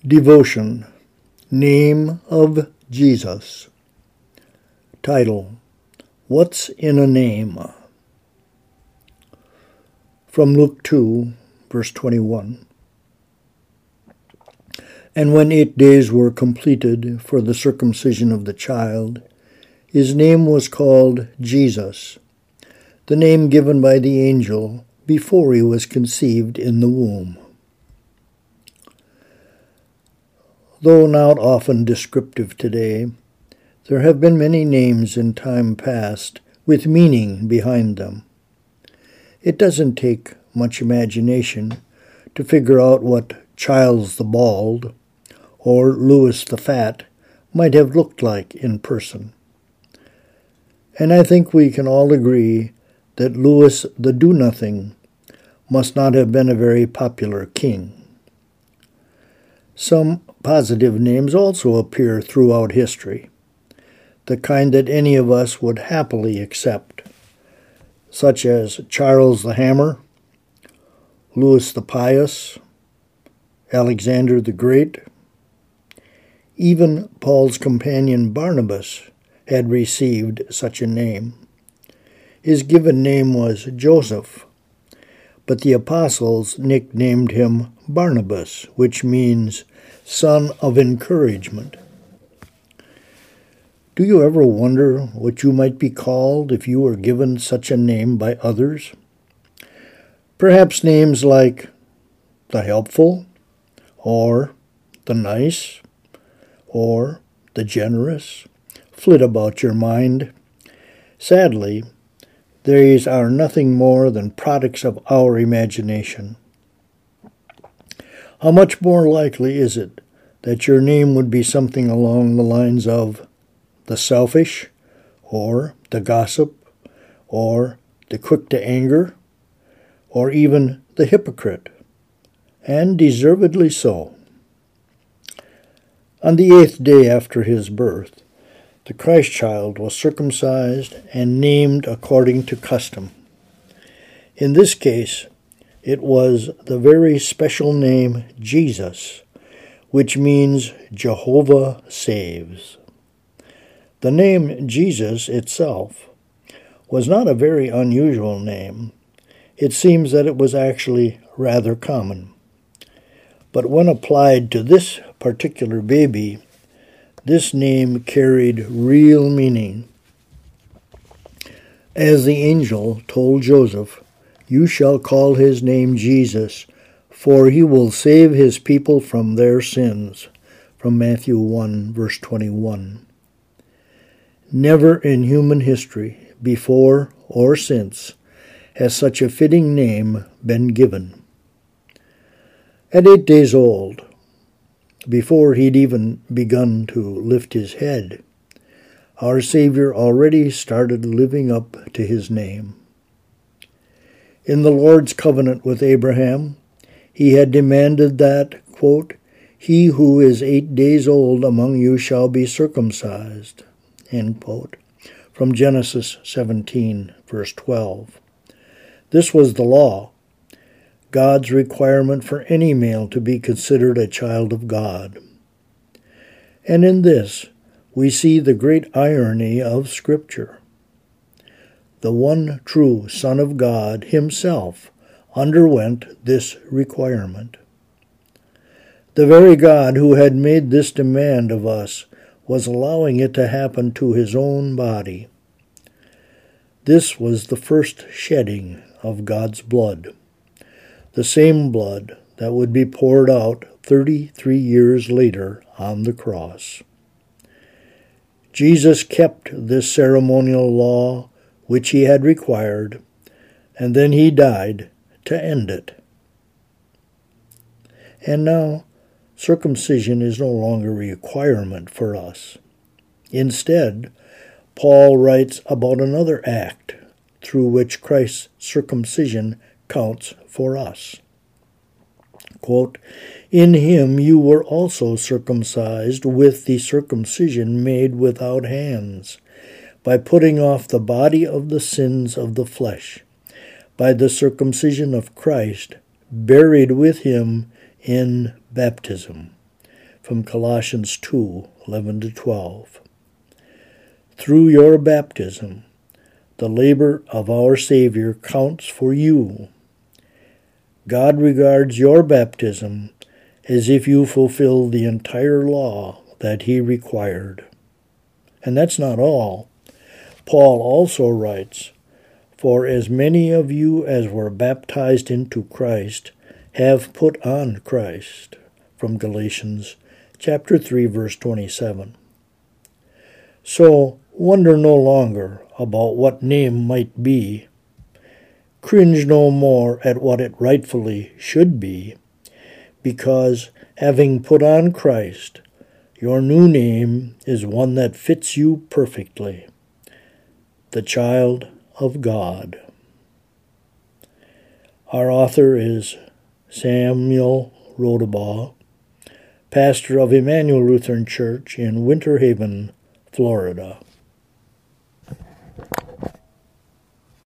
Devotion. Name of Jesus. Title: What's in a Name? From Luke 2, verse 21. And when 8 days were completed for the circumcision of the child, his name was called Jesus, the name given by the angel before he was conceived in the womb. Though not often descriptive today, there have been many names in time past with meaning behind them. It doesn't take much imagination to figure out what Charles the Bald or Louis the Fat might have looked like in person. And I think we can all agree that Louis the Do-Nothing must not have been a very popular king. Some positive names also appear throughout history, the kind that any of us would happily accept, such as Charles the Hammer, Louis the Pious, Alexander the Great. Even Paul's companion Barnabas had received such a name. His given name was Joseph, but the apostles nicknamed him Barnabas, which means son of encouragement. Do you ever wonder what you might be called if you were given such a name by others? Perhaps names like the Helpful, or the Nice, or the Generous flit about your mind. Sadly, these are nothing more than products of our imagination. How much more likely is it that your name would be something along the lines of the Selfish, or the Gossip, or the Quick to Anger, or even the Hypocrite, and deservedly so. On the 8th day after his birth, the Christ child was circumcised and named according to custom. In this case, it was the very special name Jesus, which means Jehovah saves. The name Jesus itself was not a very unusual name. It seems that it was actually rather common. But when applied to this particular baby, this name carried real meaning. As the angel told Joseph, "You shall call his name Jesus, for he will save his people from their sins," from Matthew 1, verse 21. Never in human history, before or since, has such a fitting name been given. At 8 days old, before he'd even begun to lift his head, our Savior already started living up to his name. In the Lord's covenant with Abraham, he had demanded that, quote, "He who is 8 days old among you shall be circumcised," end quote, from Genesis 17, verse 12. This was the law, God's requirement for any male to be considered a child of God. And in this, we see the great irony of Scripture. The one true Son of God himself underwent this requirement. The very God who had made this demand of us was allowing it to happen to his own body. This was the first shedding of God's blood, the same blood that would be poured out 33 years later on the cross. Jesus kept this ceremonial law which he had required, and then he died to end it. And now, circumcision is no longer a requirement for us. Instead, Paul writes about another act through which Christ's circumcision counts for us. Quote, "In him you were also circumcised with the circumcision made without hands, by putting off the body of the sins of the flesh, by the circumcision of Christ, buried with him in baptism." from Colossians 2:11-12. Through your baptism, the labor of our Savior counts for you. God regards your baptism as if you fulfilled the entire law that he required. And that's not all. Paul also writes, "For as many of you as were baptized into Christ have put on Christ," from Galatians chapter 3, verse 27. So wonder no longer about what name might be. Cringe no more at what it rightfully should be, because having put on Christ, your new name is one that fits you perfectly, the child of God. Our author is Samuel Rodabaugh, pastor of Emmanuel Lutheran Church in Winter Haven, Florida.